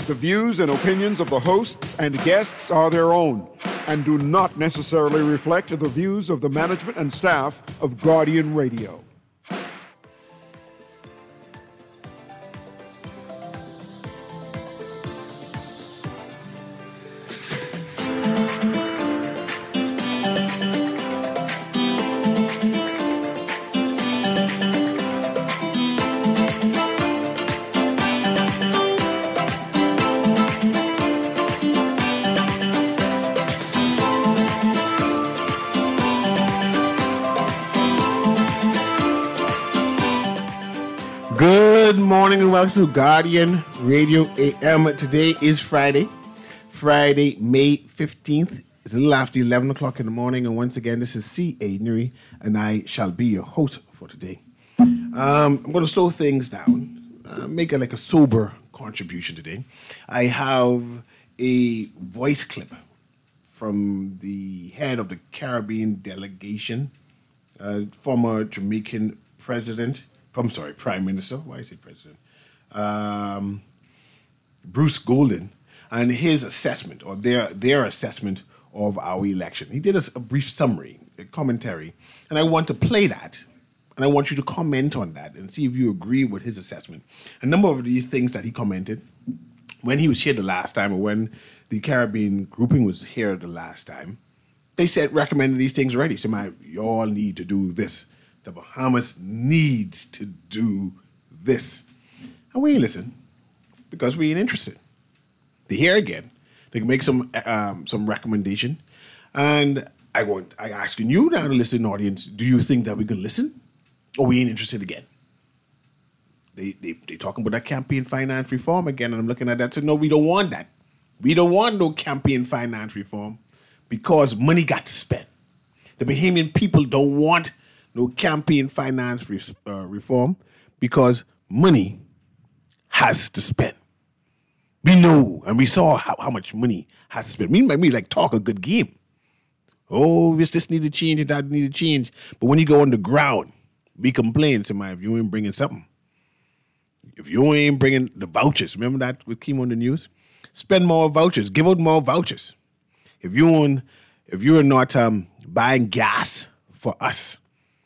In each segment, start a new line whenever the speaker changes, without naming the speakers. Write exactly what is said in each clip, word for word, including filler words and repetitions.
The views and opinions of the hosts and guests are their own and do not necessarily reflect the views of the management and staff of Guardian Radio.
Good morning and welcome to Guardian Radio A M. Today is Friday, Friday, May fifteenth. It's a little after eleven o'clock in the morning, and once again, this is C A. Nuri, and I shall be your host for today. Um, I'm going to slow things down, uh, make a, like a sober contribution today. I have a voice clip from the head of the Caribbean delegation, uh, former Jamaican president, I'm sorry, Prime Minister, why is he President? Um, Bruce Golding, and his assessment, or their their assessment of our election. He did a, a brief summary, a commentary, and I want to play that, and I want you to comment on that and see if you agree with his assessment. A number of these things that he commented when he was here the last time, or when the Caribbean grouping was here the last time, they said, recommended these things already. So, my, you all need to do this. The Bahamas needs to do this. And we ain't listen because we ain't interested. They hear again. They can make some um, some recommendation. And I want I asking you now, the listening audience, do you think that we can listen? Or we ain't interested again? They they they talking about that campaign finance reform again, and I'm looking at that. So no, we don't want that. We don't want no campaign finance reform because money got to spend. The Bahamian people don't want no campaign finance re- uh, reform because money has to spend. We know and we saw how, how much money has to spend. Me and me like talk a good game. Oh, this, this need to change, that need to change. But when you go on the ground, we complain to my if you ain't bringing something. If you ain't bringing the vouchers, remember that with came on the news? Spend more vouchers, give out more vouchers. If you on, if you're not um, buying gas for us,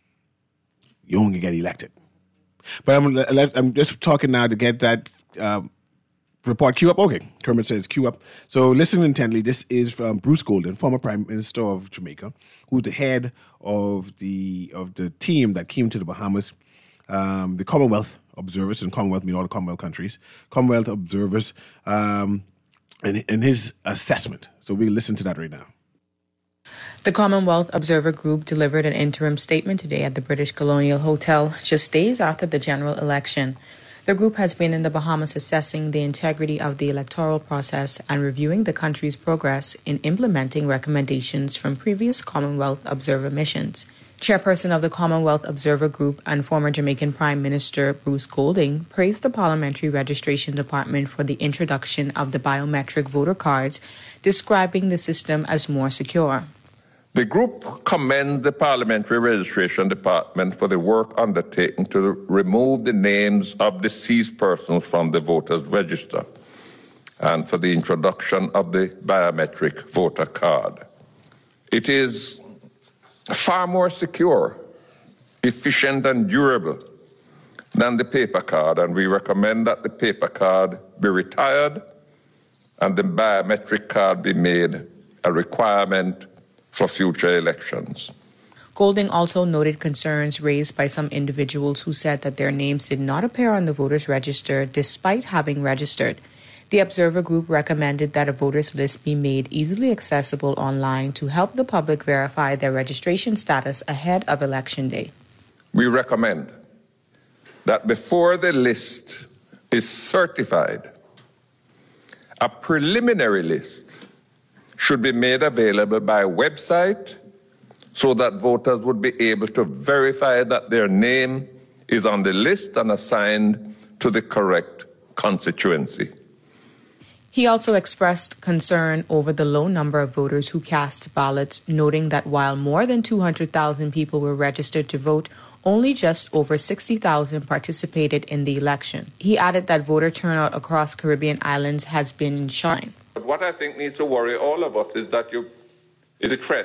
you won't get elected. But I'm, I'm just talking now to get that um, report queue up. Okay, Kermit says queue up. So listen intently. This is from Bruce Golding, former Prime Minister of Jamaica, who's the head of the of the team that came to the Bahamas, um, the Commonwealth Observers, and Commonwealth mean all the Commonwealth countries, Commonwealth Observers, um, and, and his assessment. So we listen to that right now.
The Commonwealth Observer Group delivered an interim statement today at the British Colonial Hotel, just days after the general election. The group has been in the Bahamas assessing the integrity of the electoral process and reviewing the country's progress in implementing recommendations from previous Commonwealth Observer missions. Chairperson of the Commonwealth Observer Group and former Jamaican Prime Minister Bruce Golding praised the Parliamentary Registration Department for the introduction of the biometric voter cards, describing the system as more secure.
The group commends the Parliamentary Registration Department for the work undertaken to remove the names of deceased persons from the voters' register and for the introduction of the biometric voter card. It is far more secure, efficient, and durable than the paper card, and we recommend that the paper card be retired and the biometric card be made a requirement for future elections.
Golding also noted concerns raised by some individuals who said that their names did not appear on the voters' register despite having registered. The Observer Group recommended that a voters' list be made easily accessible online to help the public verify their registration status ahead of Election Day.
We recommend that before the list is certified, a preliminary list should be made available by website so that voters would be able to verify that their name is on the list and assigned to the correct constituency.
He also expressed concern over the low number of voters who cast ballots, noting that while more than two hundred thousand people were registered to vote, only just over sixty thousand participated in the election. He added that voter turnout across Caribbean islands has been shocking.
But what I think needs to worry all of us is that you is a trend.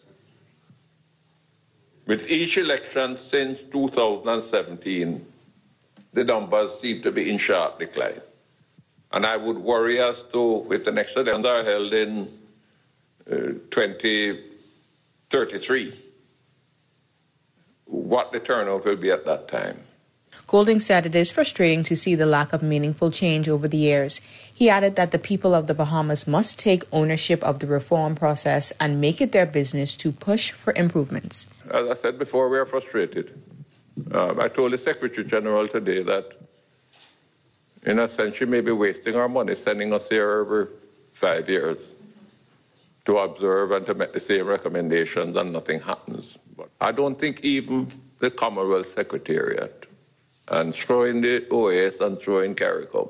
With each election since two thousand seventeen, the numbers seem to be in sharp decline. And I would worry as to, if the next elections are held in uh, twenty thirty-three, what the turnout will be at that time.
Golding said it is frustrating to see the lack of meaningful change over the years. He added that the people of the Bahamas must take ownership of the reform process and make it their business to push for improvements.
As I said before, we are frustrated. Um, I told the Secretary General today that, in a sense, she may be wasting our money sending us here every five years to observe and to make the same recommendations and nothing happens. But I don't think even the Commonwealth Secretariat, and throwing the O A S and throwing CARICOM,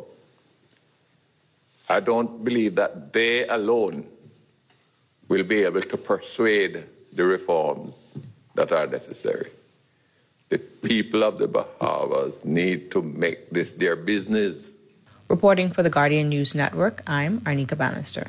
I don't believe that they alone will be able to persuade the reforms that are necessary. The people of the Bahamas need to make this their business.
Reporting for the Guardian News Network, I'm Arnika Bannister.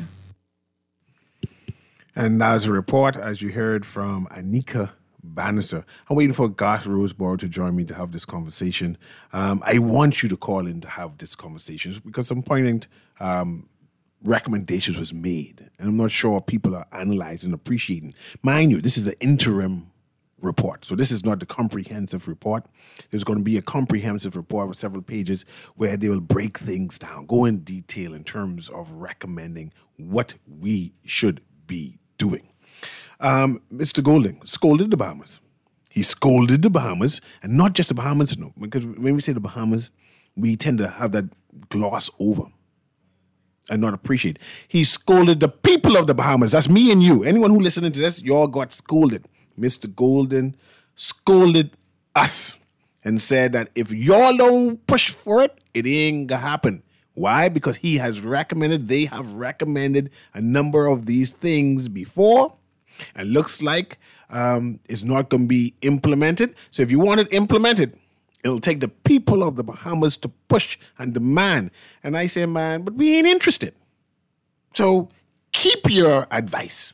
And as a report, as you heard from Arnika Bannister, I'm waiting for Garth Roseborough to join me to have this conversation. Um, I want you to call in to have this conversation because some poignant um, recommendations was made. And I'm not sure people are analyzing, appreciating. Mind you, this is an interim report. So this is not the comprehensive report. There's going to be a comprehensive report with several pages where they will break things down, go in detail in terms of recommending what we should be doing. Um, Mister Golding scolded the Bahamas. He scolded the Bahamas, and not just the Bahamas, no, because when we say the Bahamas, we tend to have that gloss over and not appreciate. He scolded the people of the Bahamas. That's me and you. Anyone who listening to this, you all got scolded. Mister Golden scolded us and said that if y'all don't push for it, it ain't gonna happen. Why? Because he has recommended, they have recommended a number of these things before, and looks like um, it's not going to be implemented. So if you want it implemented, it'll take the people of the Bahamas to push and demand. And I say, man, but we ain't interested. So keep your advice.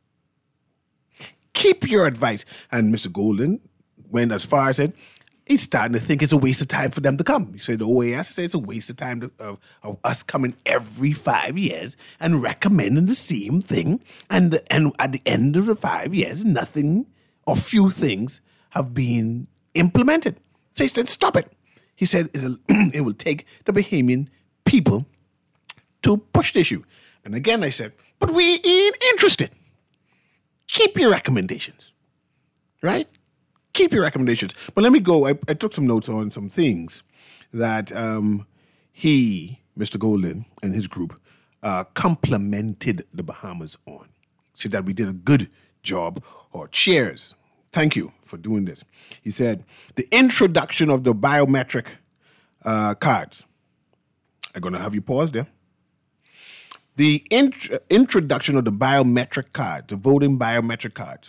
Keep your advice. And Mister Golden went as far as said, he's starting to think it's a waste of time for them to come. He said the O A S said it's a waste of time to, of, of us coming every five years and recommending the same thing. And, and at the end of the five years, nothing or few things have been implemented. So he said, stop it. He said it'll, it will take the Bahamian people to push the issue. And again, I said, but we ain't interested. Keep your recommendations, right? Keep your recommendations. But let me go. I, I took some notes on some things that um, he, Mister Golden, and his group uh, complimented the Bahamas on. Said that we did a good job, or cheers. Thank you for doing this. He said, the introduction of the biometric uh, cards. I'm going to have you pause there. The int- introduction of the biometric cards, the voting biometric cards.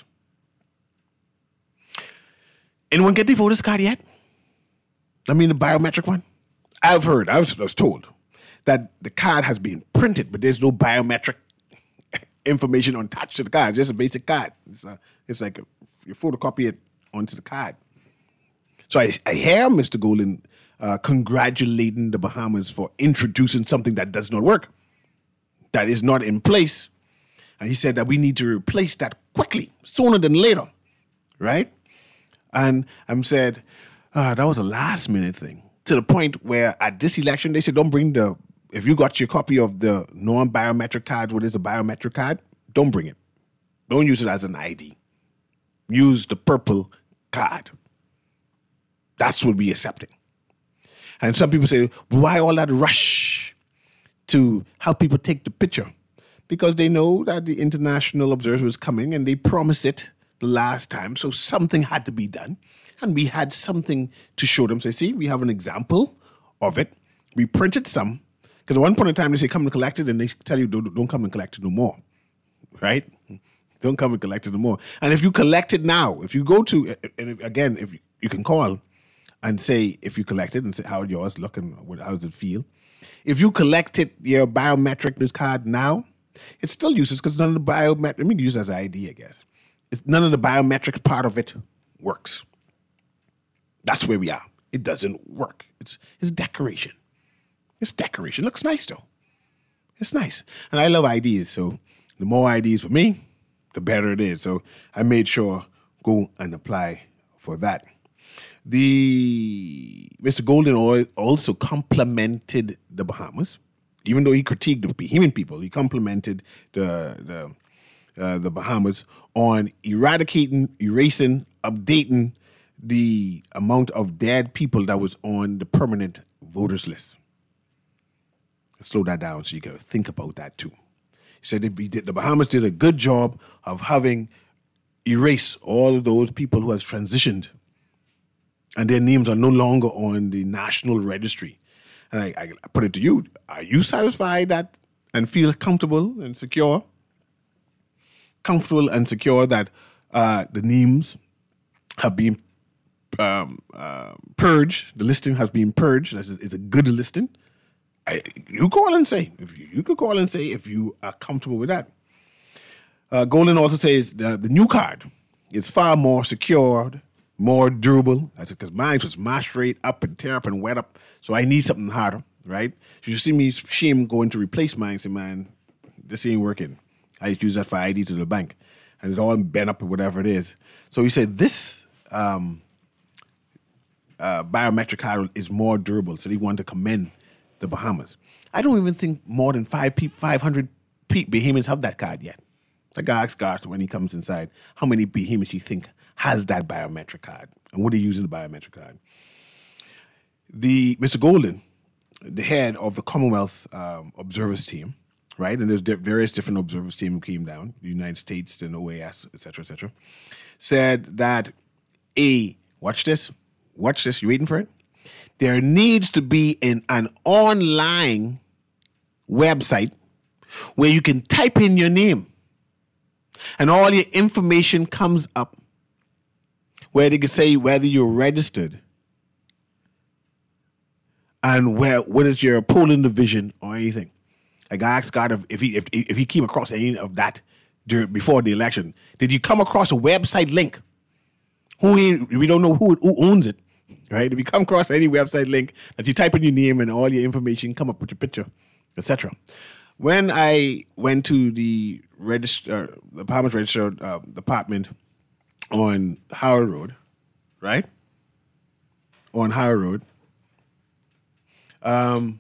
Anyone get the voter's card yet? I mean, the biometric one? I've heard, I was, I was told that the card has been printed, but there's no biometric information attached to the card. It's just a basic card. It's, a, it's like a, you photocopy it onto the card. So I, I hear Mister Golden uh, congratulating the Bahamas for introducing something that does not work, that is not in place. And he said that we need to replace that quickly, sooner than later, right? And I'm said, uh, that was a last minute thing, to the point where at this election, they said, don't bring the, if you got your copy of the non-biometric card, what is a biometric card, don't bring it. Don't use it as an I D. Use the purple card. That's what we accepting. And some people say, why all that rush to help people take the picture? Because they know that the international observer is coming and they promise it the last time, so something had to be done, and we had something to show them. Say, see, we have an example of it. We printed some Because at one point in time, they say, come and collect it, and they tell you, don't, don't come and collect it no more, right? Don't come and collect it no more. And if you collect it now, if you go to, and if, again, if you, you can call and say, if you collect it, and say, how yours look and how does it feel? If you collected your biometric card now, it's still useless because none of the biometric, let me use it as an I D, I guess. It's, none of the biometric part of it works. That's where we are. It doesn't work. It's, it's decoration. It's decoration. It looks nice, though. It's nice. And I love I Ds, so the more I Ds for me, the better it is. So I made sure go and apply for that. The Mister Golden also complimented the Bahamas, even though he critiqued the Bahamian people. He complimented the the uh, the Bahamas on eradicating, erasing, updating the amount of dead people that was on the permanent voters list. Slow that down so you can think about that too. He said that we did, the Bahamas did a good job of having erased all of those people who has transitioned and their names are no longer on the national registry. And I, I put it to you, are you satisfied that and feel comfortable and secure? Comfortable and secure that uh, the names have been um, uh, purged, the listing has been purged, it's a, it's a good listing. I, you call and say, if you, you could call and say if you are comfortable with that. Uh, Golden also says the, the new card is far more secured, more durable. That's because mine was mashed right up and tear up and wet up. So I need something harder, right? So you see me shame going to replace mine, say, man, this ain't working. I use that for I D to the bank. And it's all bent up or whatever it is. So he said this um, uh, biometric card is more durable. So they want to commend the Bahamas. I don't even think more than five pe- five hundred pe- Bahamians have that card yet. The guy asks Garth when he comes inside, how many Bahamians you think has that biometric card? And what are you using the biometric card? The Mister Golden, the head of the Commonwealth um, Observers Team, right? And there's di- various different observers team who came down, the United States and O A S, et cetera, et cetera, said that, A, watch this, watch this, you waiting for it? There needs to be an, an online website where you can type in your name and all your information comes up where they can say whether you're registered and where what is your polling division or anything. Like I asked God if, if he if, if he came across any of that during, before the election. Did you come across a website link? Who we don't know who who owns it. Right? If you come across any website link that you type in your name and all your information come up with your picture, et cetera. When I went to the register, the Bahamas Register uh, Department on Howard Road, right? On Howard Road, um,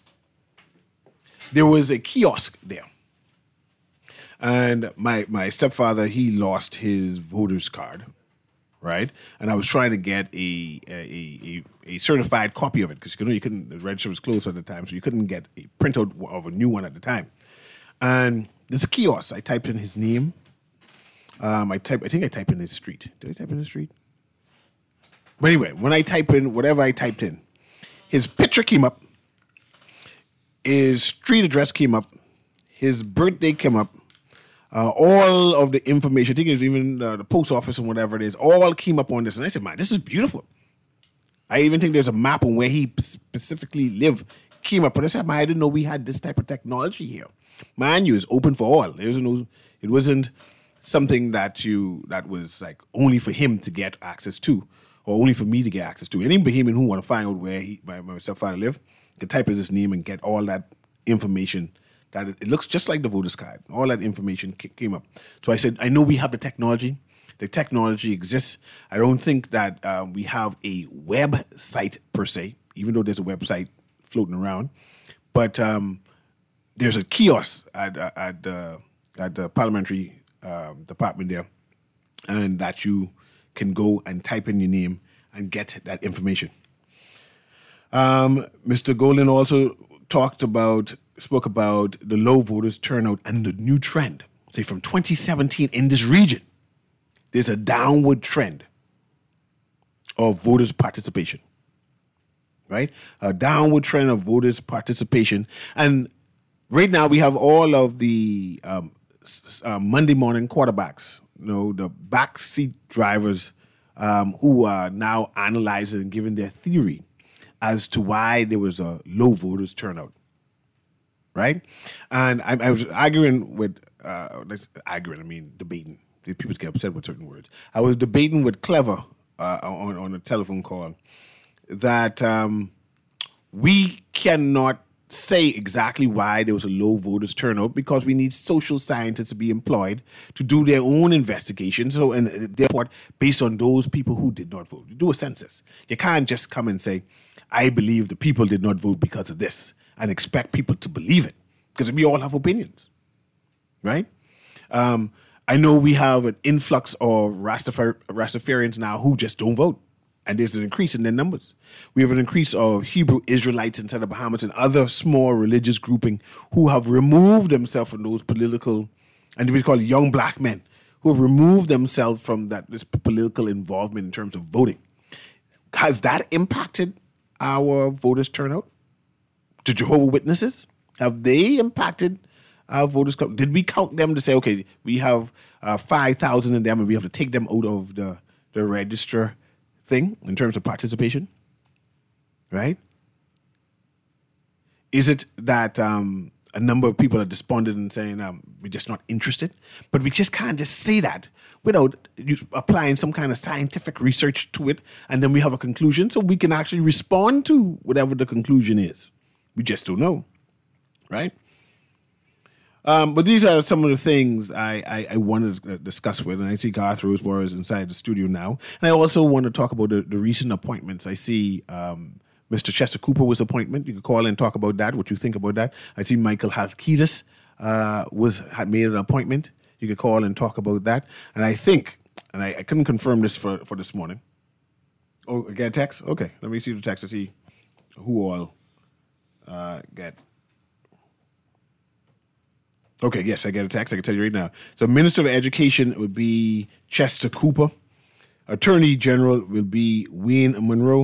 there was a kiosk there, and my my stepfather, he lost his voter's card. Right, and I was trying to get a a, a, a certified copy of it because you know you couldn't. The register was closed at the time, so you couldn't get a printout of a new one at the time. And this kiosk, I typed in his name. Um, I type. I think I typed in his street. Did I type in his street? But anyway, when I type in whatever I typed in, his picture came up. His street address came up. His birthday came up. Uh, all of the information, I think it was even uh, the post office and whatever it is, all came up on this. And I said, man, this is beautiful. I even think there's a map on where he specifically lived, came up. But I said, man, I didn't know we had this type of technology here. Mind you, it's open for all. There was no, it wasn't something that you that was like only for him to get access to or only for me to get access to. Any Bahamian who want to find out where he, my, my stepfather lived can type in his name and get all that information. That it, it looks just like the voter's card. All that information c- came up. So I said, I know we have the technology. The technology exists. I don't think that uh, we have a website per se, even though there's a website floating around. But um, there's a kiosk at at, uh, at the parliamentary uh, department there, and that you can go and type in your name and get that information. Um, Mister Golden also talked about, spoke about the low voters turnout and the new trend. Say from twenty seventeen in this region, there's a downward trend of voters' participation. right? A downward trend of voters' participation. And right now we have all of the um, uh, Monday morning quarterbacks, you know, the backseat drivers um, who are now analyzing and giving their theory as to why there was a low voters turnout, right? And I, I was arguing with, uh, arguing, I mean, debating. People get upset with certain words. I was debating with Clever uh, on, on a telephone call that um, we cannot say exactly why there was a low voters turnout because we need social scientists to be employed to do their own investigation. So, and therefore, based on those people who did not vote, you do a census. You can't just come and say, I believe the people did not vote because of this and expect people to believe it because we all have opinions, right? Um, I know we have an influx of Rastafari- Rastafarians now who just don't vote. And there's an increase in their numbers. We have an increase of Hebrew Israelites inside the Bahamas and other small religious grouping who have removed themselves from those political, and we call it young black men, who have removed themselves from that this political involvement in terms of voting. Has that impacted our voters' turnout? To Jehovah's Witnesses? Have they impacted our voters? Did we count them to say, okay, we have uh, five thousand in them and we have to take them out of the, the register thing in terms of participation, right? Is it that um, a number of people are despondent and saying um, we're just not interested? But we just can't just say that without applying some kind of scientific research to it, and then we have a conclusion so we can actually respond to whatever the conclusion is. We just don't know, right? Um, but these are some of the things I, I, I wanted to discuss with, and I see Garth Roseborough is inside the studio now. And I also want to talk about the, the recent appointments. I see um, Mister Chester Cooper was appointment. You can call and talk about that, what you think about that. I see Michael Halkitis uh, was had made an appointment. You can call and talk about that. And I think, and I, I couldn't confirm this for, for this morning. Oh, I get a text? Okay, let me see the text to see who all uh, get. Okay, yes, I get a text. I can tell you right now. So Minister of Education would be Chester Cooper. Attorney General will be Wayne Monroe.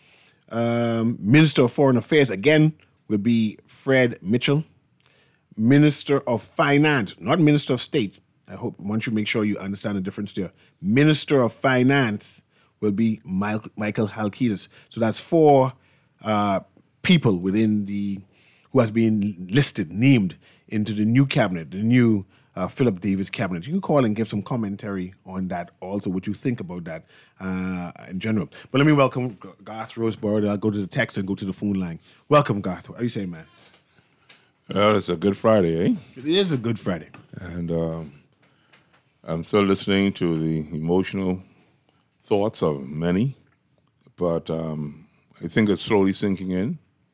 Um, Minister of Foreign Affairs, again, will be Fred Mitchell. Minister of Finance, not Minister of State. I hope once you make sure you understand the difference there. Minister of Finance will be Michael Halkitis. So that's four uh, people within the, who has been listed, named into the new cabinet, the new uh, Philip Davis cabinet. You can call and give some commentary on that, also what you think about that uh, in general. But let me welcome Garth Roseborough. I'll go to the text and go to the phone line. Welcome, Garth. How are you saying, man?
Well, it's a good Friday, eh?
It is a good Friday.
And um, I'm still listening to the emotional thoughts of many, but um, I think it's slowly sinking in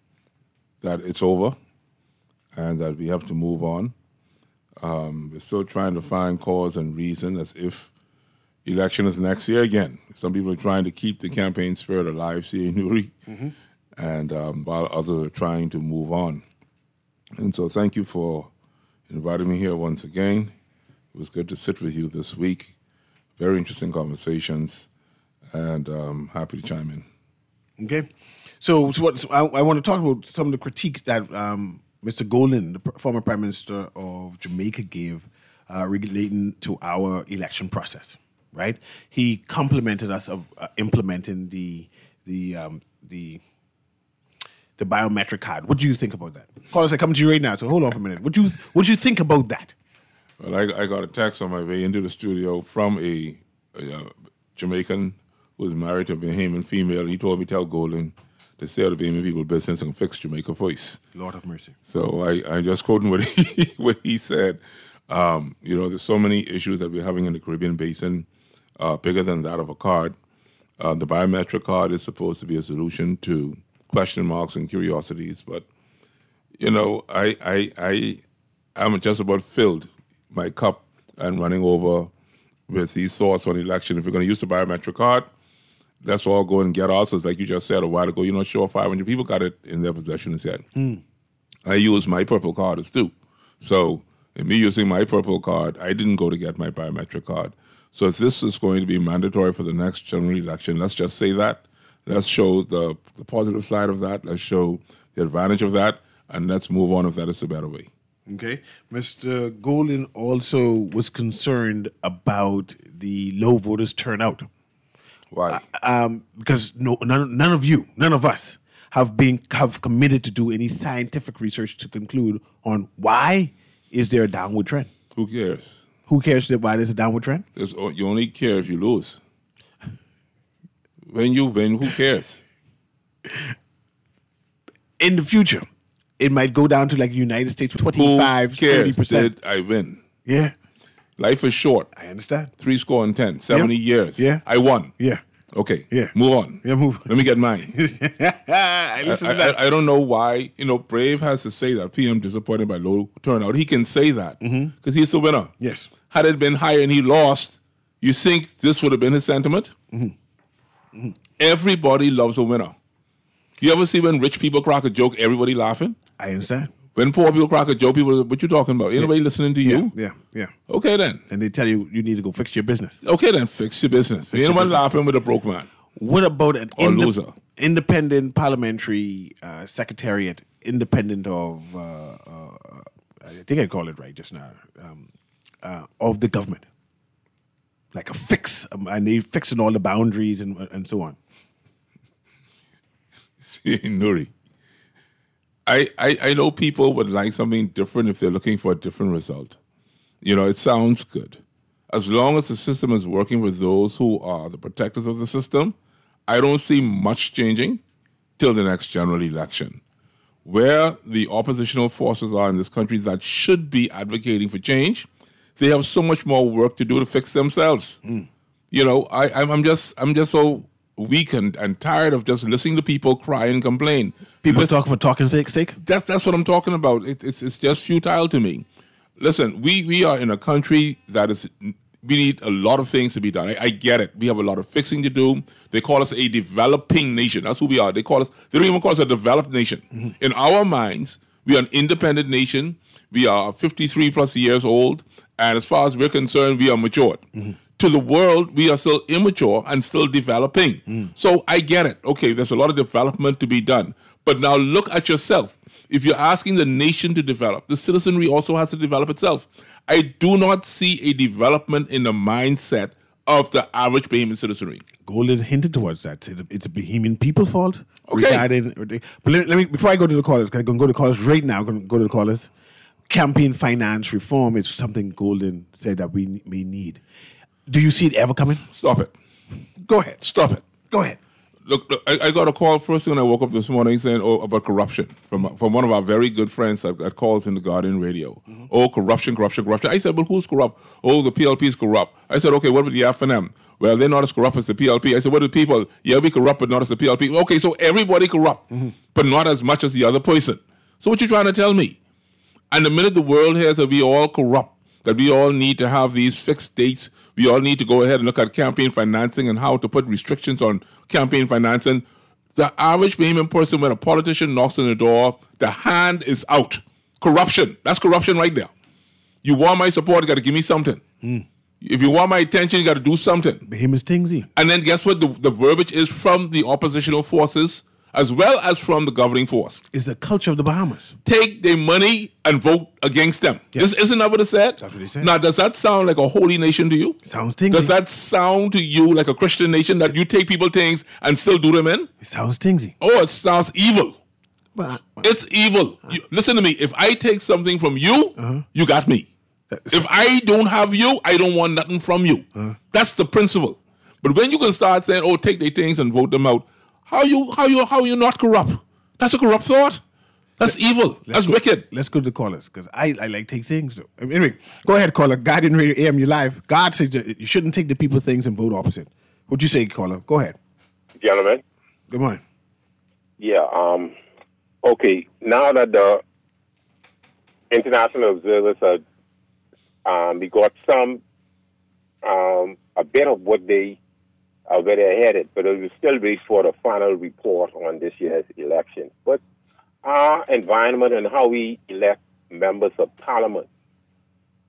that it's over and that we have to move on. Um, we're still trying to find cause and reason as if election is next year again. Some people are trying to keep the campaign spirit alive, C A Nuri, mm-hmm. and um, while others are trying to move on. And so thank you for inviting me here once again. It was good to sit with you this week. Very interesting conversations, and um, happy to chime in.
Okay. So, so what, so I, I want to talk about some of the critiques that um, Mister Golden, the former Prime Minister of Jamaica, gave uh, relating to our election process. Right? He complimented us of uh, implementing the the um, the the biometric card. What do you think about that? Carlos, I come to you right now. So hold on for a minute. What do you what do you think about that?
Well, I, I got a text on my way into the studio from a, a, a Jamaican who was married to a Bahamian female, and he told me tell Golden to stay out of Bahamian people business and fix Jamaica voice.
Lord have mercy.
So I, I just quoting what he, what he said. Um, you know, there's so many issues that we're having in the Caribbean basin, uh, bigger than that of a card. Uh, the biometric card is supposed to be a solution to question marks and curiosities, but you know, I I I I'm just about filled my cup and running over with these thoughts on election. If we're going to use the biometric card, let's all go and get ours. Like you just said a while ago, you know, sure, five hundred people got it in their possession instead. Mm. I use my purple card as too. So in me using my purple card, I didn't go to get my biometric card. So if this is going to be mandatory for the next general election, let's just say that. Let's show the, the positive side of that. Let's show the advantage of that, and let's move on if that is the better way.
Okay. Mister Golden also was concerned about the low voters turnout.
Why?
Um, because no, none, none of you, none of us have been have committed to do any scientific research to conclude on why is there a downward trend.
Who cares?
Who cares why there's a downward trend?
There's, you only care if you lose. When you win, who cares?
In the future, it might go down to like the United States, twenty-five,
who cares?
thirty percent.
Did I win?
Yeah.
Life is short.
I understand.
Three score and ten, seventy
Yeah.
years.
Yeah.
I won.
Yeah.
Okay.
Yeah.
Move on.
Yeah, move.
Let me get mine.
I listen
I,
to that.
I, I don't know why, you know, Brave has to say that. P M disappointed by low turnout. He can say that because
Mm-hmm.
he's the winner.
Yes.
Had it been higher and he lost, you think this would have been his sentiment?
Mm-hmm. Mm-hmm.
Everybody loves a winner. You ever see when rich people crack a joke, everybody laughing?
I understand.
When poor people crack a joke, people, what you talking about? Anybody listening to you?
Yeah, yeah.
Okay then.
And they tell you you need to go fix your business.
Okay then, fix your business.
your
Anyone
business.
laughing with a broke man?
What about an
Or loser.
independent parliamentary uh, secretariat, independent of, uh, uh, I think I call it right just now, um, uh, of the government? Like a fix, um, and they fixing all the boundaries and and so on.
See, Nuri, I, I, I know people would like something different if they're looking for a different result. You know, it sounds good. As long as the system is working with those who are the protectors of the system, I don't see much changing till the next general election. Where the oppositional forces are in this country that should be advocating for change, they have so much more work to do to fix themselves. Mm. You know, I, I'm, I'm just I'm just so weak and, and tired of just listening to people cry and complain.
People
Listen,
talk for talking sake.
That's that's what I'm talking about. It, it's it's just futile to me. Listen, we we are in a country that is. We need a lot of things to be done. I, I get it. We have a lot of fixing to do. They call us a developing nation. That's who we are. They call us. They don't even call us a developed nation. Mm-hmm. In our minds, we are an independent nation. We are fifty-three plus years old, and as far as we're concerned, we are matured. Mm-hmm. To the world, we are still immature and still developing. Mm. So I get it. Okay, there's a lot of development to be done. But now look at yourself. If you're asking the nation to develop, the citizenry also has to develop itself. I do not see a development in the mindset of the average Bahamian citizenry.
Golden hinted towards that. It's a Bahamian people fault.
Okay.
Regarding, but let, let me, before I go to the callers, I'm going to go to the callers right now. I'm going to go to the callers. Campaign finance reform is something Golden said that we may need. Do you see it ever coming?
Stop it.
Go ahead.
Stop it.
Go ahead.
Look, look I, I got a call first thing when I woke up this morning saying, oh, about corruption from from one of our very good friends that, that calls in the Guardian Radio. Mm-hmm. Oh, corruption, corruption, corruption. I said, well, who's corrupt? Oh, the P L P is corrupt. I said, okay, what about the F N M? Well, they're not as corrupt as the P L P. I said, what are the people? Yeah, we corrupt, but not as the P L P. Okay, so everybody corrupt, mm-hmm. but not as much as the other person. So what you trying to tell me? And the minute the world hears that we all corrupt, that we all need to have these fixed dates, we all need to go ahead and look at campaign financing and how to put restrictions on campaign financing. The average Bahamian person, when a politician knocks on the door, the hand is out. Corruption. That's corruption right there. You want my support, you got to give me something. Mm. If you want my attention, you got to do something.
Bahamian's Tingsy.
And then guess what? The, the verbiage is from the oppositional forces as well as from the governing force.
It's the culture of the Bahamas.
Take their money and vote against them.
Yes.
Isn't that what it said?
That's what he said.
Now, does that sound like a holy nation to you?
Sounds tingsy.
Does that sound to you like a Christian nation that you take people things and still do them in?
It sounds tingsy.
Oh, it sounds evil.
Well, well,
It's evil. You, listen to me. If I take something from you, uh-huh. you got me. If I don't have you, I don't want nothing from you. Uh-huh. That's the principle. But when you can start saying, oh, take their things and vote them out, how you how you how you not corrupt? That's a corrupt thought. That's Let, evil. That's
go,
wicked.
Let's go to the callers because I, I like take things. Though. Anyway, go ahead, caller. Guardian Radio A M, you live. God says you shouldn't take the people things and vote opposite. What'd you say, caller? Go ahead.
Gentlemen.
Good morning.
Yeah. Um. Okay. Now that the international observers are, um, we got some, um, a bit of what they. Uh, where they're headed, but it will still wait for the final report on this year's election. But our environment and how we elect members of parliament,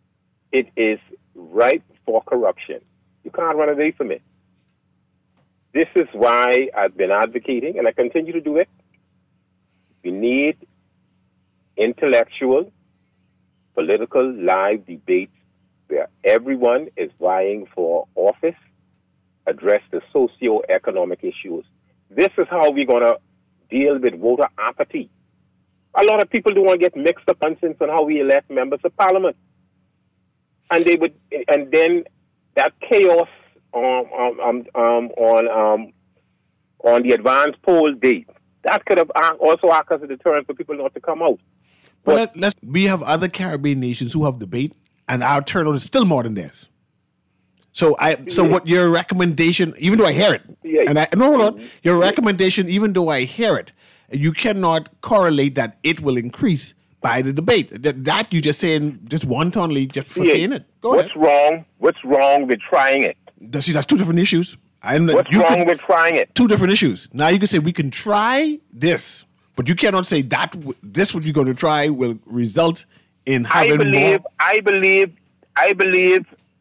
it is ripe for corruption. You can't run away from it. this is why I've been advocating, and I continue to do it. We need intellectual, political, live debates where everyone is vying for office, address the socio-economic issues. This is how we're going to deal with voter apathy. A lot of people don't want to get mixed up on on how we elect members of parliament. And they would, and then that chaos um, um, um, um, on um, on the advanced poll date, that could have also acted as a deterrent for people not to come out.
But, but let, let's, we have other Caribbean nations who have debate, and our turnout is still more than theirs. So I, so yeah. what your recommendation, even though I hear it, yeah. and I no, hold on, your recommendation, even though I hear it, you cannot correlate that it will increase by the debate. That, that you just saying just wantonly just for
yeah. saying
it. Go
What's
ahead.
wrong? What's wrong with trying it?
See, that's two different issues. I'm,
What's
you
wrong
could,
with trying it?
Two different issues. Now you can say we can try this, but you cannot say that w- this what you're going to try will result in having
I believe.
more.
I believe. I believe.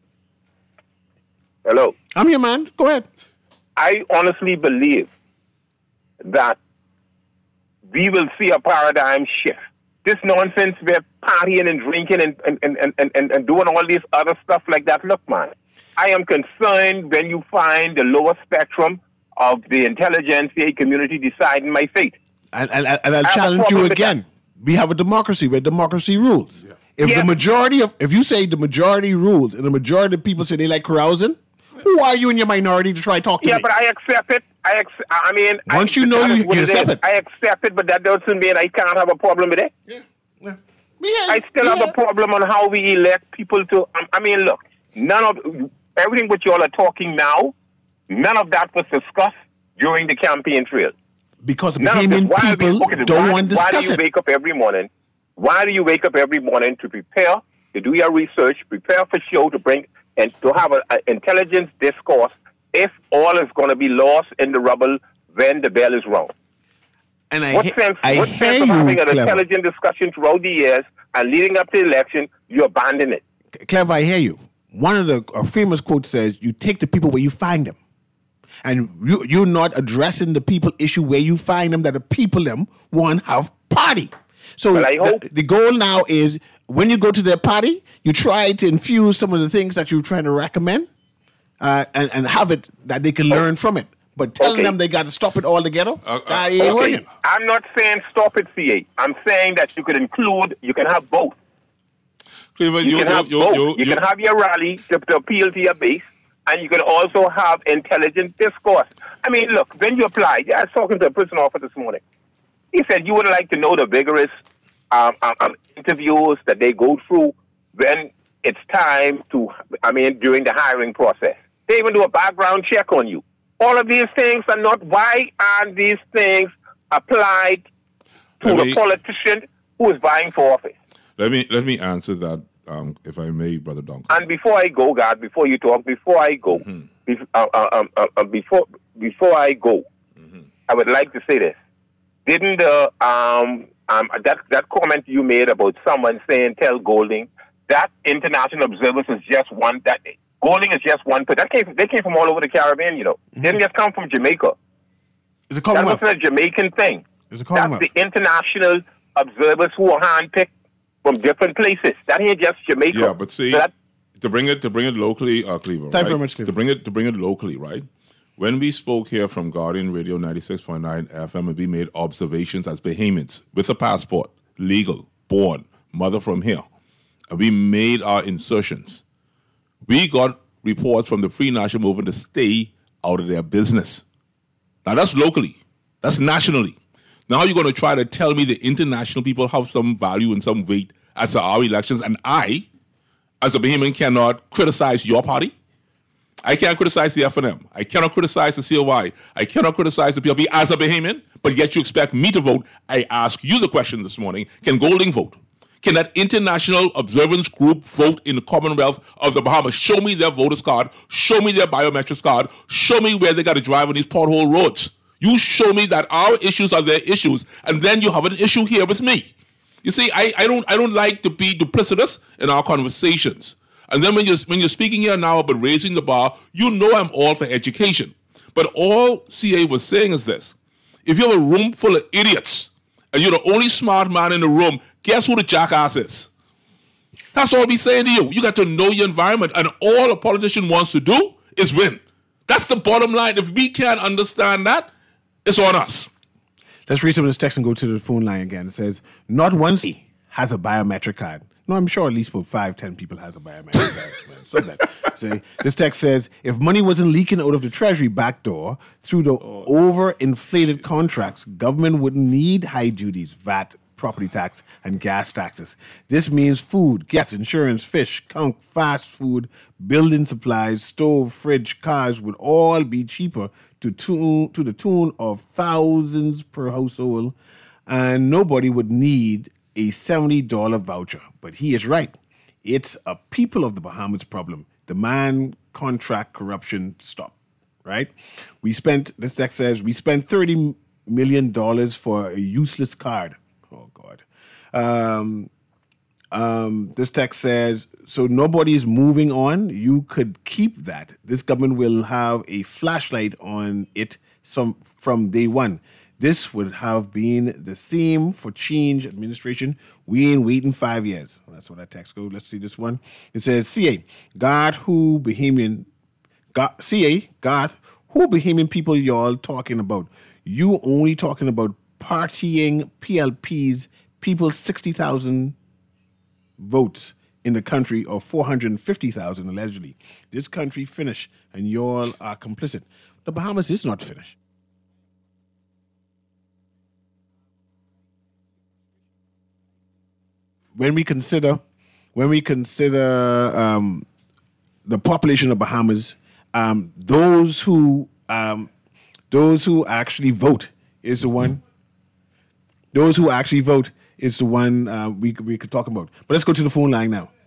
Hello.
I'm your man. Go ahead.
I honestly believe that we will see a paradigm shift. This nonsense we're partying and drinking and, and, and, and, and, and doing all this other stuff like that. Look, man, I am concerned when you find the lower spectrum of the intelligentsia community deciding my fate.
And, and, and I'll challenge you again. We have a democracy where democracy rules. Yeah. If yes. the majority of, if you say the majority rules and the majority of people say they like carousing, who are you in your minority to try to talk to
yeah,
me?
but I accept it. I ex- I mean,
once
I,
you know you, you accept it.
I accept it, but that doesn't mean I can't have a problem with it.
Yeah, yeah.
yeah I still yeah. have a problem on how we elect people to. Um, I mean, look, none of everything what you all are talking now, none of that was discussed during the campaign trail.
Because the Bahamian people
okay,
don't
why,
want to discuss it.
Why do you
it.
wake up every morning? Why do you wake up every morning to prepare, to do your research, prepare for show, to bring and to have an intelligence discourse? If all is going to be lost in the rubble when the bell is rung.
And I
what
he-
sense,
I
what
hear
sense of
you,
having an
Clever.
intelligent discussion throughout the years and leading up to the election, you abandon it?
Clever, I hear you. One of the uh, famous quotes says, you take the people where you find them. And you, you're not addressing the people issue where you find them, that the people them want have party. So
well, I hope-
the, the goal now is when you go to their party, you try to infuse some of the things that you're trying to recommend. Uh, and, and have it that they can learn from it. But telling
okay.
them they got to stop it altogether,
uh, uh,
that ain't
okay.
working.
I'm not saying stop it, C A. I'm saying that you could include, you can have both.
Cleveland,
you,
you,
can
you,
have
you,
both.
you,
You,
you
can have your rally to, to appeal to your base, and you can also have intelligent discourse. I mean, look, when you apply, yeah, I was talking to a prison officer this morning. He said you would like to know the vigorous um, um, interviews that they go through when it's time to, I mean, during the hiring process. They even do a background check on you. All of these things are not, why aren't these things applied to
Let
the
me,
politician who is vying for office?
Let me let me answer that, um, if I may, Brother Duncan.
And before I go, God, before you talk, before I go,
Mm-hmm.
bef- uh, uh, um, uh, uh, before before I go,
Mm-hmm.
I would like to say this. Didn't the um, um, that that comment you made about someone saying tell Golding that international observers is just one that Golding is just one, but that came they came from all over the Caribbean, you know. Mm-hmm. They didn't just come from Jamaica.
It's a
that wasn't a Jamaican thing.
It's a
That's the international observers who are handpicked from different places. That ain't just Jamaica.
Yeah, but see,
so that,
to bring it to bring it locally, uh, Cleveland.
Thank
right?
you very much, Cleveland.
To bring it to bring it locally, right? When we spoke here from Guardian Radio ninety-six point nine F M, and we made observations as Bahamians with a passport, legal, born, mother from here, and we made our insertions. We got reports from the Free National Movement to stay out of their business. Now that's locally. That's nationally. Now you're going to try to tell me the international people have some value and some weight as to our elections, and I, as a Bahamian, cannot criticize your party? I can't criticize the F N M. I cannot criticize the C O Y. I cannot criticize the P L P as a Bahamian, but yet you expect me to vote. I ask you the question this morning, can Golding vote? Can that international observance group vote in the Commonwealth of the Bahamas? Show me their voters card. Show me their biometrics card. Show me where they got to drive on these pothole roads. You show me that our issues are their issues, and then you have an issue here with me. You see, I, I don't I don't like to be duplicitous in our conversations. And then when you're when you're speaking here now about raising the bar, you know I'm all for education. But all C A was saying is this. If you have a room full of idiots and you're the only smart man in the room, guess who the jackass is? That's all we're saying to you. You got to know your environment. And all a politician wants to do is win. That's the bottom line. If we can't understand that, it's on us.
Let's read some of this text and go to the phone line again. It says, not one city has a biometric card. No, I'm sure at least about five, ten people has a biometric card. So that, so this text says, if money wasn't leaking out of the Treasury back door through the overinflated contracts, government wouldn't need high duties, V A T, property tax, and gas taxes. This means food, gas, insurance, fish, conch, fast food, building supplies, stove, fridge, cars would all be cheaper to tune, to the tune of thousands per household, and nobody would need a seventy dollars voucher. But he is right. It's a people of the Bahamas problem. Demand, contract, corruption, stop. Right? We spent, this text says, we spent thirty million dollars for a useless card. Oh, God. Um, um, this text says, so nobody's moving on. You could keep that. This government will have a flashlight on it some from day one. This would have been the same for change administration. We ain't waiting five years. Well, that's what that text goes. Let's see this one. It says, C A, God, who Bahamian, God, C A, God, who Bahamian people y'all talking about? You only talking about partying P L Ps, people sixty thousand votes in the country, or four hundred fifty thousand allegedly. This country finished, and y'all are complicit. The Bahamas is not finished. When we consider, when we consider um, the population of Bahamas, um, those who um, those who actually vote is the one. Those who actually vote is the one uh, we we could talk about. But let's go to the phone line now.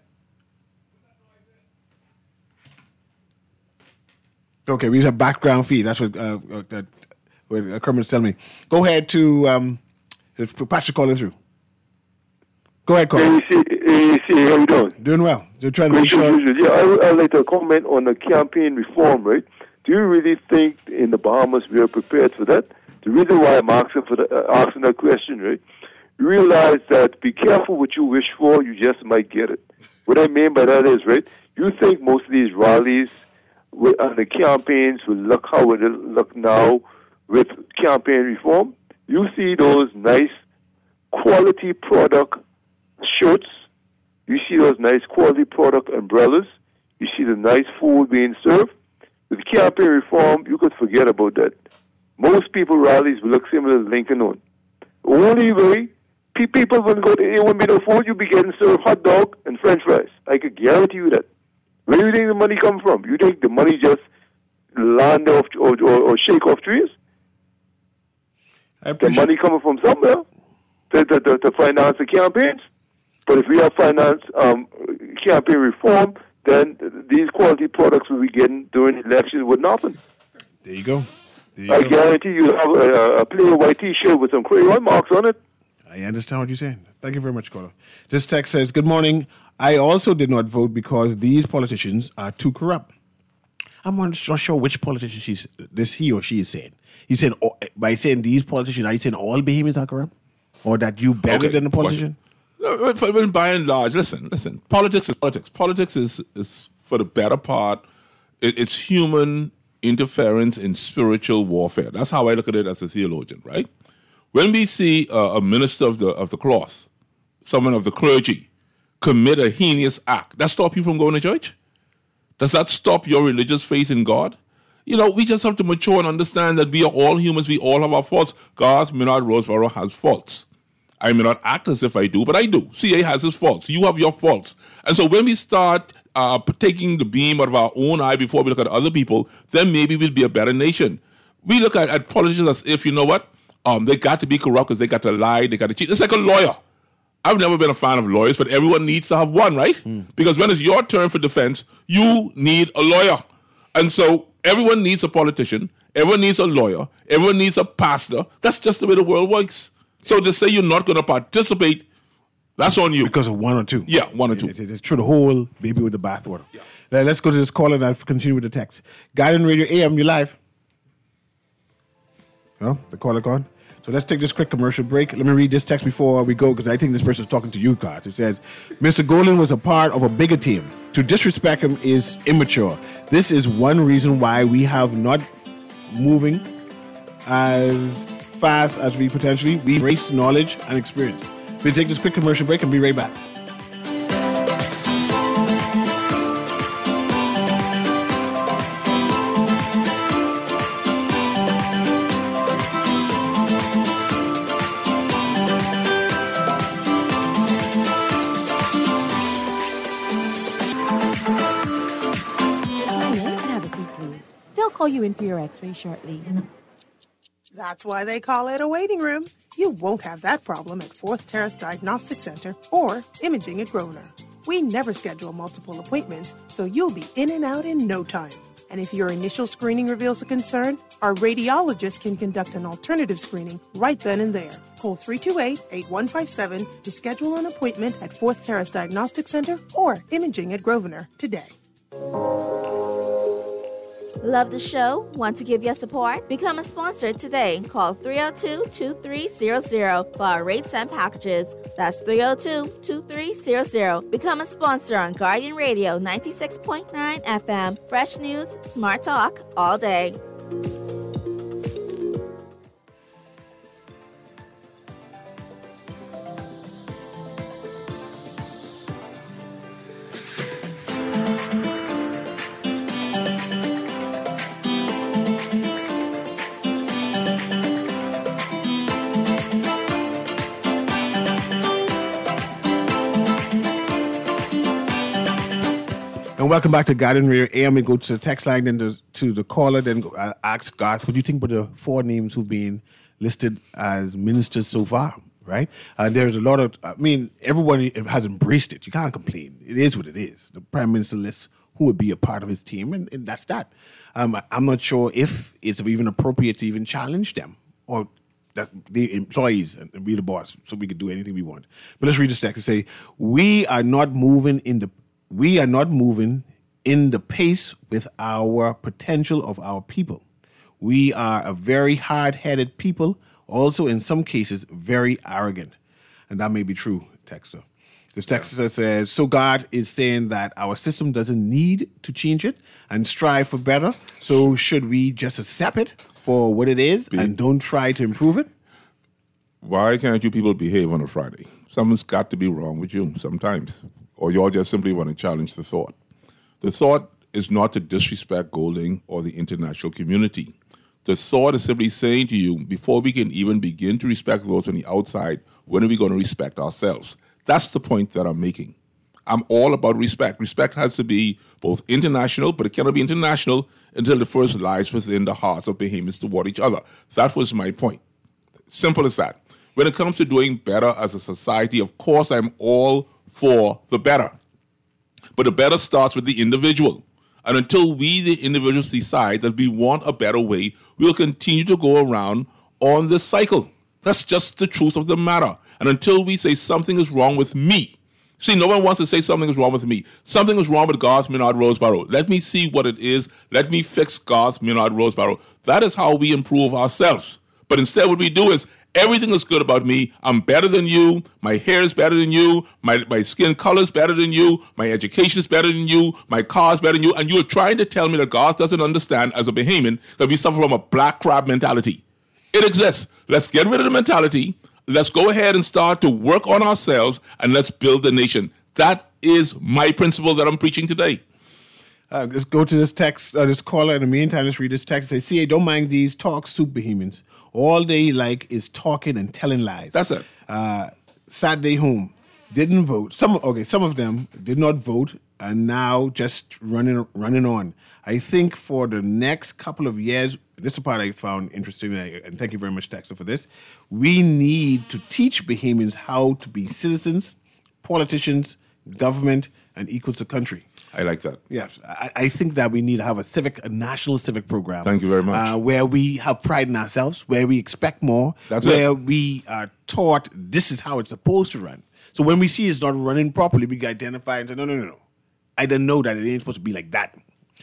Okay, we have background feed. That's what uh, uh, that what Kermit's telling me. Go ahead to um, Patrick calling through. Go ahead, Colin.
A C, how you doing?
Doing well. You're trying to make sure.
Yeah, I would I'd like to comment on the campaign reform, right? Do you really think in the Bahamas we are prepared for that? The reason why I'm asking for the, uh, asking that question, right? You realize that be careful what you wish for, you just might get it. What I mean by that is, right, you think most of these rallies and the campaigns will look how it look now with campaign reform? You see those nice quality product shirts, you see those nice quality product umbrellas, you see the nice food being served. With campaign reform, you could forget about that. Most people rallies will look similar to Lincoln on. Only way people will go to A one middle food, you'll be getting served hot dog and French fries. I could guarantee you that. Where do you think the money come from? You think the money just land off or, or, or shake off trees? The money coming from somewhere to, to, to, to finance the campaigns. But if we have finance um, campaign reform, then these quality products we'll be getting during elections would not happen.
There you go. There you
I
go.
guarantee you have a, a plain white T-shirt with some crayon marks on it.
I understand what you're saying. Thank you very much, Caller. This text says, good morning. I also did not vote because these politicians are too corrupt. I'm not sure which politician she's, this he or she is saying. You said, by saying these politicians, are you saying all Bahamians are corrupt? Or that you better
Okay,
than the politician?
Well, But by and large, listen, listen. Politics is politics. Politics is, is for the better part, it, it's human interference in spiritual warfare. That's how I look at it as a theologian, right? When we see uh, a minister of the of the cloth, someone of the clergy, commit a heinous act, that stop you from going to church? Does that stop your religious faith in God? You know, we just have to mature and understand that we are all humans. We all have our faults. Garth Millard Roseborough has faults. I may not act as if I do, but I do. C A has his faults. You have your faults. And so when we start uh, taking the beam out of our own eye before we look at other people, then maybe we'll be a better nation. We look at, at politicians as if, you know what, um, they got to be corrupt because they got to lie, they got to cheat. It's like a lawyer. I've never been a fan of lawyers, but everyone needs to have one, right? Mm. Because when it's your turn for defense, you need a lawyer. And so everyone needs a politician, everyone needs a lawyer, everyone needs a pastor. That's just the way the world works. So to say you're not going to participate, that's on you.
Because of one or two.
Yeah, one or two.
It, it, it's true, the whole baby with the bathwater. Yeah. Now, let's go to this call and I'll continue with the text. Guardian Radio A M, you live. No, the caller gone. So let's take this quick commercial break. Let me read this text before we go, because I think this person is talking to you, God. It says, Mister Golden was a part of a bigger team. To disrespect him is immature. This is one reason why we have not moving as fast as we potentially. We embrace knowledge and experience. We'll take this quick commercial break and be right back.
Call you in for your x-ray shortly.
That's why they call it a waiting room. You won't have that problem at Fourth Terrace Diagnostic Center or Imaging at Grosvenor. We never schedule multiple appointments, so you'll be in and out in no time. And if your initial screening reveals a concern, our radiologist can conduct an alternative screening right then and there. Call three two eight, eight one five seven to schedule an appointment at Fourth Terrace Diagnostic Center or Imaging at Grosvenor today.
Love the show? Want to give your support? Become a sponsor today. Call three oh two, two three zero zero for our rates and packages. That's three oh two, two three zero zero. Become a sponsor on Guardian Radio ninety-six point nine F M. Fresh news, smart talk, all day.
And welcome back to Guardian Radio A M. We go to the text line, then to, to the caller, then go, uh, ask Garth, what do you think about the four names who've been listed as ministers so far, right? And there's a lot of, I mean, everyone has embraced it. You can't complain. It is what it is. The Prime Minister lists who would be a part of his team, and, and that's that. Um, I'm not sure if it's even appropriate to even challenge them or that the employees and, and be the boss so we could do anything we want. But let's read this text and say, we are not moving in the We are not moving in the pace with our potential of our people. We are a very hard-headed people, also in some cases very arrogant. And that may be true, Texter. This Texter says, so God is saying that our system doesn't need to change it and strive for better. So should we just accept it for what it is and don't try to improve it?
Why can't you people behave on a Friday? Something's got to be wrong with you sometimes. Or you all just simply want to challenge the thought. The thought is not to disrespect Golding or the international community. The thought is simply saying to you, before we can even begin to respect those on the outside, when are we going to respect ourselves? That's the point that I'm making. I'm all about respect. Respect has to be both international, but it cannot be international until it first lies within the hearts of Bahamians toward each other. That was my point. Simple as that. When it comes to doing better as a society, of course I'm all for the better. But the better starts with the individual. And until we, the individuals, decide that we want a better way, we'll continue to go around on this cycle. That's just the truth of the matter. And until we say something is wrong with me, see, no one wants to say something is wrong with me. Something is wrong with Garth Minard Roseborough. Let me see what it is. Let me fix Garth Minard Roseborough. That is how we improve ourselves. But instead what we do is, everything is good about me. I'm better than you. My hair is better than you. My, my skin color is better than you. My education is better than you. My car is better than you. And you're trying to tell me that God doesn't understand, as a Bahamian, that we suffer from a black crab mentality. It exists. Let's get rid of the mentality. Let's go ahead and start to work on ourselves, and let's build the nation. That is my principle that I'm preaching today.
Uh, let's go to this text, uh, this caller. In the meantime, let's read this text. They say, don't mind these talk soup Bahamians. All they like is talking and telling lies.
That's it.
Uh, Saturday home, didn't vote. Some okay, some of them did not vote, and now just running running on. I think for the next couple of years, this is the part I found interesting, and thank you very much, Texter, for this. We need to teach Bahamians how to be citizens, politicians, government, and equals to country.
I like that.
Yes, I, I think that we need to have a civic, a national civic program.
Thank you very much.
Uh, where we have pride in ourselves, where we expect more,
That's
where
it.
we are taught this is how it's supposed to run. So when we see it's not running properly, we can identify and say, no, no, no, no. I didn't know that it ain't supposed to be like that.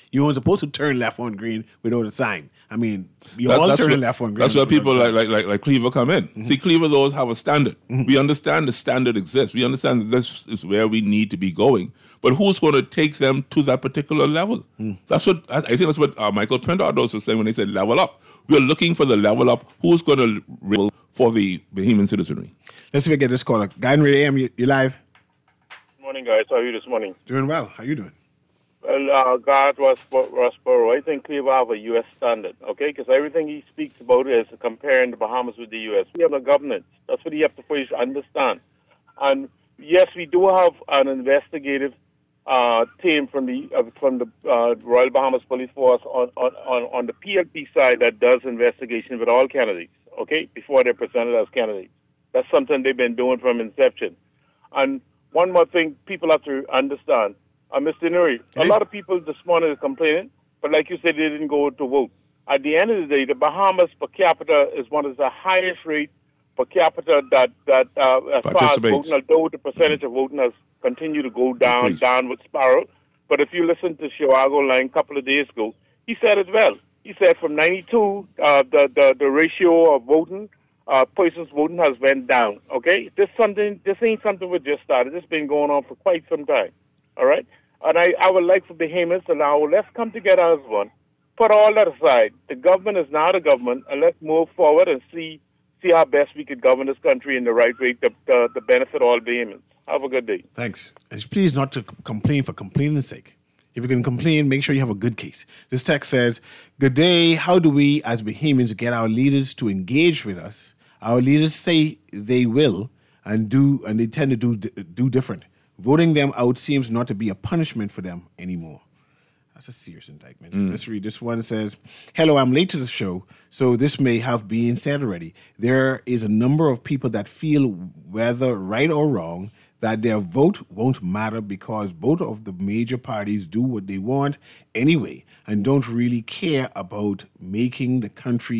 You weren't supposed to turn left on green without a sign. I mean, you
That-
all
that's
turning
where-
left on green.
That's where
without a
people
sign.
like, like like like Cleaver come in.
Mm-hmm.
See, Cleaver those have a standard. We understand the standard exists. We understand that this is where we need to be going. But who's going to take them to that particular level?
Mm.
That's what I I think. That's what uh, Michael Pendardos was saying when they said level up. We are looking for the level up. Who's going to real for the Bahamian citizenry?
Let's see if we get this caller. Guy in Radio A M, you, you live?
Good morning, guys. How are you this morning?
Doing well. How you doing?
Well, uh, God was Rossborough. I think Cleaver have a U S standard, okay? Because everything he speaks about is comparing the Bahamas with the U S. We have a governance. That's what you have to first understand. And yes, we do have an investigative uh, team from the uh, from the uh, Royal Bahamas Police Force on, on, on, on the P L P side that does investigation with all candidates, okay, before they're presented as candidates. That's something they've been doing from inception. And one more thing people have to understand. Uh, Mister Nuri, a lot of people this morning are complaining, but like you said, they didn't go to vote. At the end of the day, the Bahamas per capita is one of the highest rate per capita that, that uh, as far as
Participates.
voting, although the percentage of voting has continued to go down,
Increase.
downward spiral. But if you listen to Chicago Line a couple of days ago, he said it well. He said from ninety-two, uh, the, the, the ratio of voting, uh, persons voting has went down, okay? This something. This ain't something we just started. This has been going on for quite some time. All right? And I, I would like for Bahamians to now, let's come together as one. Put all that aside. The government is now the government, and let's move forward and see see how best we could govern this country in the right way to, to, to benefit all Bahamians. Have a good day.
Thanks. And please not to complain for complaining's sake. If you can complain, make sure you have a good case. This text says, good day. How do we as Bahamians get our leaders to engage with us? Our leaders say they will and do, and they tend to do do different. Voting them out seems not to be a punishment for them anymore. That's a serious indictment.
Mm.
Let's read this one. It says, hello, I'm late to the show, so this may have been said already. There is a number of people that feel, whether right or wrong, that their vote won't matter because both of the major parties do what they want anyway and don't really care about making the country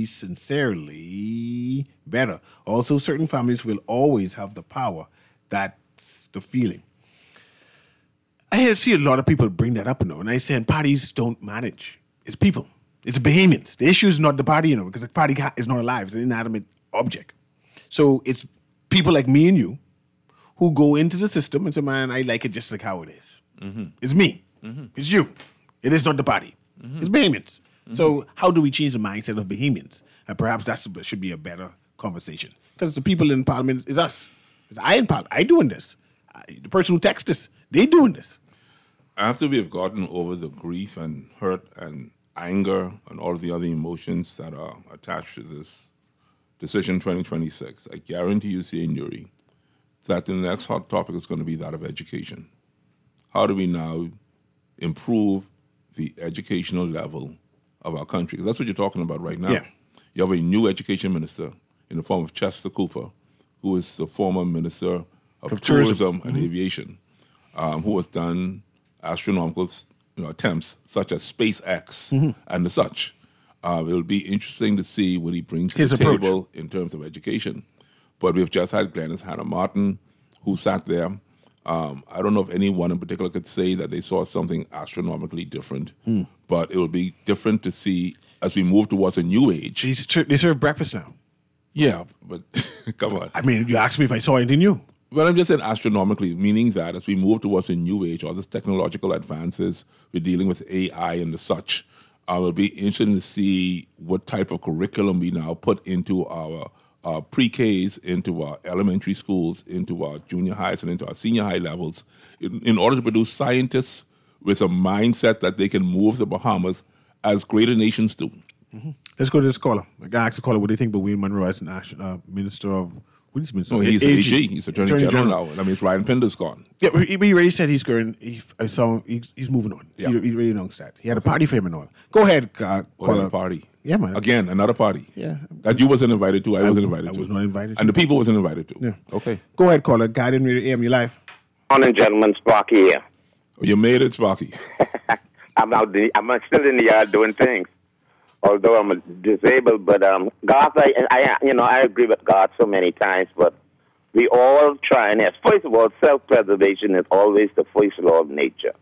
sincerely better. Also, certain families will always have the power. That's the feeling. I see a lot of people bring that up, you know, and I say parties don't manage. It's people. It's Bahamians. The issue is not the party, you know, because the party is not alive. It's an inanimate object. So it's people like me and you who go into the system and say, man, I like it just like how it is.
Mm-hmm.
It's me.
Mm-hmm.
It's you. It is not the party.
Mm-hmm.
It's Bahamians.
Mm-hmm.
So how do we change the mindset of Bahamians? And perhaps that should be a better conversation. Because the people in Parliament is us. It's I in Parliament. I doing this. I, the person who texts us, they doing this.
After we have gotten over the grief and hurt and anger and all of the other emotions that are attached to this decision twenty twenty-six, I guarantee you, C A Nuri, that the next hot topic is going to be that of education. How do we now improve the educational level of our country? 'Cause that's what you're talking about right now.
Yeah.
You have a new education minister in the form of Chester Cooper, who is the former minister of,
Of
tourism,
tourism.
and
Mhm.
aviation, um, who has done astronomical you know, attempts such as SpaceX
Mhm.
and the such. Uh, it'll be interesting to see what he brings to
His
the
approach.
table in terms of education. But we've just had Glennis Hannah Martin, who sat there. Um, I don't know if anyone in particular could say that they saw something astronomically different,
Hmm.
but it will be different to see as we move towards a new age.
They, they serve breakfast now.
Yeah, but come on.
I mean, you asked me if I saw anything new.
Well, I'm just saying astronomically, meaning that as we move towards a new age, all these technological advances, we're dealing with A I and the such. Uh, it'll be interesting to see what type of curriculum we now put into our uh, pre-Ks, into our elementary schools, into our junior highs, and into our senior high levels, in, in order to produce scientists with a mindset that they can move the Bahamas as greater nations do.
Mm-hmm. Let's go to this caller. I got asked the caller what they think about William Monroe as an action, uh, minister of. What is minister?
No, he's
A
A
G.
G. He's Attorney,
Attorney
General,
General.
now. I mean, it's Ryan Pinder's gone.
Yeah, but he, but he already said he's going. He, I saw he, he's moving on.
Yeah.
He, he really announced that. He had a party for him and all. Go ahead, uh,
What
caller.
a party.
Yeah, man.
Again, another party.
Yeah.
That you wasn't invited to, I,
I
wasn't
w-
invited
I
to.
was not invited
And
to.
the people wasn't invited to.
Yeah.
Okay.
Go ahead, caller. Guardian Radio A M, you live.
Morning, gentlemen. Sparky here.
You made it, Sparky.
I'm out. The, I'm still in the yard doing things, although I'm disabled. But um, God, I, I, you know, I agree with God so many times. But we all try and yes, first of all, self-preservation is always the first law of nature.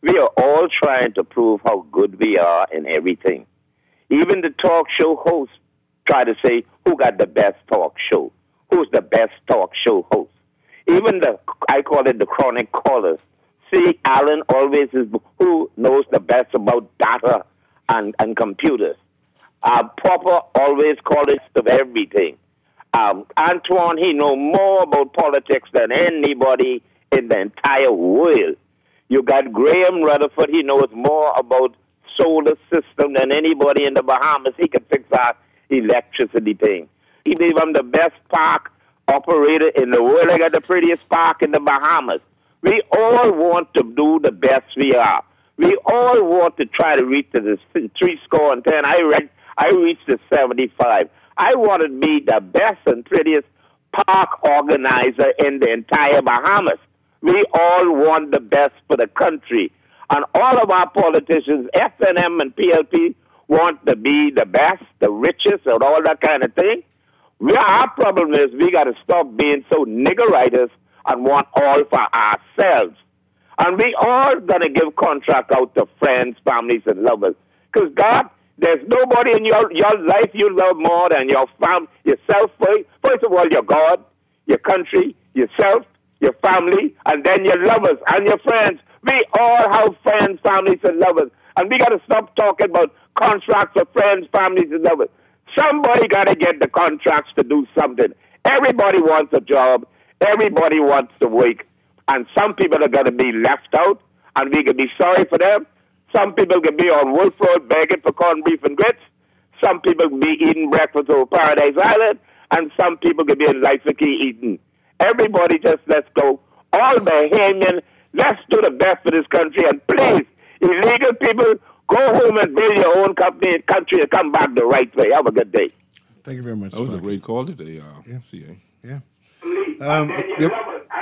We are all trying to prove how good we are in everything. Even the talk show hosts try to say who got the best talk show, who's the best talk show host. Even the, I call it the chronic callers. See, Alan always is who knows the best about data and, and computers. Uh, Popper always calls it of everything. Um, Antoine, he know more about politics than anybody in the entire world. You got Graham Rutherford, he knows more about solar system than anybody in the Bahamas. He can fix our electricity thing. He believe I'm the best park operator in the world. I got the prettiest park in the Bahamas. We all want to do the best we are. We all want to try to reach to the three score and ten. I read, I reached the seventy-five. I want to be the best and prettiest park organizer in the entire Bahamas. We all want the best for the country. And all of our politicians, F N M and P L P, want to be the best, the richest, and all that kind of thing. We, our problem is we got to stop being so niggeritis and want all for ourselves. And we all going to give contract out to friends, families, and lovers. Because, God, there's nobody in your, your life you love more than your fam, yourself. First. First of all, your God, your country, yourself, your family, and then your lovers and your friends. We all have friends, families, and lovers. And we got to stop talking about contracts for friends, families, and lovers. Somebody got to get the contracts to do something. Everybody wants a job. Everybody wants to work. And some people are going to be left out, and we can be sorry for them. Some people can be on Wolf Road begging for corned beef and grits. Some people can be eating breakfast over Paradise Island, and some people can be in Life of Key eating. Everybody just let's go. All Bahamian, let's do the best for this country. And please, illegal people, go home and build your own company and country and come back the right way. Have a good day.
Thank you very much.
That was a great call today, uh,
yeah.
C A.
Yeah. Um, yep.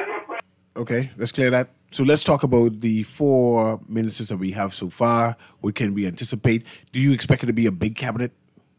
Okay, let's clear that. So let's talk about the four ministers that we have so far. What can we anticipate? Do you expect it to be a big cabinet?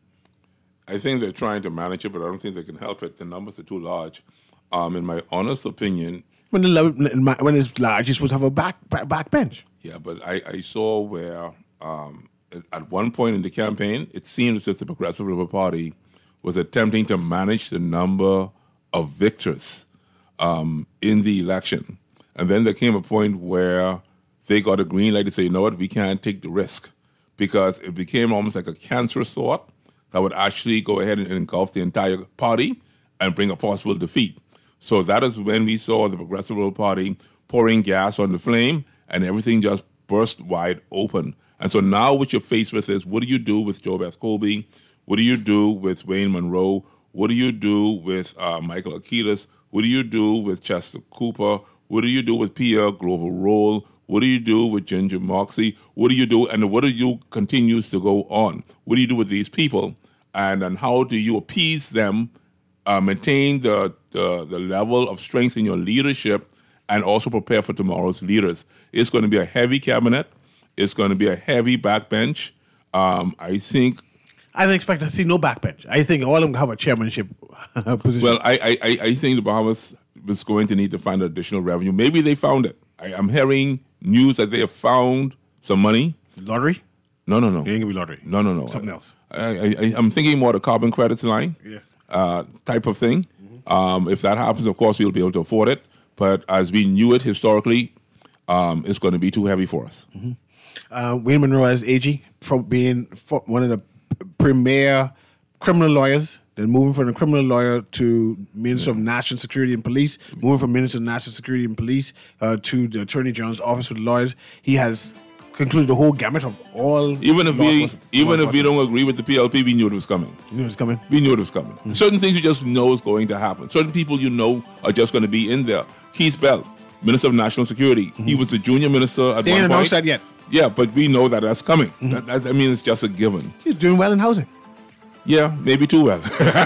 I think they're trying to manage it, but I don't think they can help it. The numbers are too large. Um, in my honest opinion,
when the when it's large, you're supposed to have a back back, back bench.
Yeah, but I, I saw where um, at one point in the campaign, it seemed as if the Progressive Liberal Party was attempting to manage the number of victors um, in the election. And then there came a point where they got a green light to say, you know what, we can't take the risk, because it became almost like a cancerous thought that would actually go ahead and engulf the entire party and bring a possible defeat. So that is when we saw the Progressive Liberal Party pouring gas on the flame, and everything just burst wide open. And so now what you're faced with is, what do you do with Joe Beth Colby? What do you do with Wayne Monroe? What do you do with uh, Michael Akitas? What do you do with Chester Cooper? What do you do with Pierre Glover Roll? What do you do with Ginger Moxie? What do you do? And what do you continues to go on? What do you do with these people? And, and how do you appease them, uh, maintain the, the the level of strength in your leadership, and also prepare for tomorrow's leaders? It's going to be a heavy cabinet. It's going to be a heavy backbench. Um, I think...
I don't expect to see no backbench. I think all of them have a chairmanship position.
Well, I, I, I think the Bahamas was going to need to find additional revenue. Maybe they found it. I, I'm hearing news that they have found some money.
Lottery?
No, no, no.
It ain't going to be lottery.
No, no, no.
Something else.
I, I, I'm thinking more the carbon credits line
yeah.
uh, type of thing. Mm-hmm. Um, if that happens, of course, we'll be able to afford it. But as we knew it historically, um, it's going to be too heavy for us.
Mm-hmm. Uh, Wayne Monroe as A G, from being one of the premier criminal lawyers, then moving from a criminal lawyer to Minister yeah. of National Security and Police, moving from Minister of National Security and Police uh, to the Attorney General's Office for the Lawyers. He has concluded the whole gamut of all.
Even if we, even if we don't agree with the P L P, we knew it was coming.
You knew it was coming.
We knew it was coming. Mm-hmm. Certain things you just know is going to happen. Certain people you know are just going to be in there. Keith Bell, Minister of National Security. Mm-hmm. He was the junior minister at
they
one
ain't
point.
announced that yet.
Yeah, but we know that that's coming.
Mm-hmm.
That, that, I mean, it's just a given.
He's doing well in housing.
Yeah, maybe too well.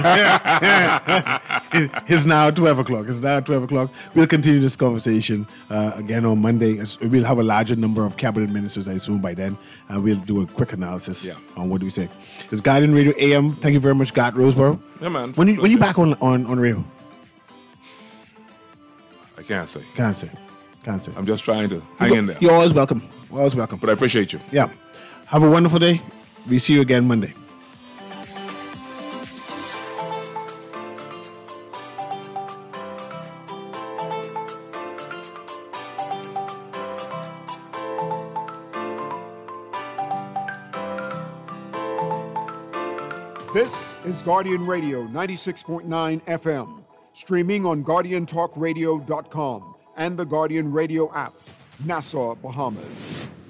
It's now twelve o'clock. It's now twelve o'clock. We'll continue this conversation uh, again on Monday. We'll have a larger number of cabinet ministers, I assume, by then. And we'll do a quick analysis
yeah.
on what do we say. It's Guardian Radio A M. Thank you very much, Gart Roseborough.
Yeah, man.
When you when you back on, on, on radio?
I can't say.
Can't say. Can't say.
I'm just trying to hang
You-
in there.
You're always welcome. Always welcome.
But I appreciate you.
Yeah. Have a wonderful day. We see you again Monday.
This is Guardian Radio ninety-six point nine F M, streaming on guardian talk radio dot com and the Guardian Radio app, Nassau, Bahamas.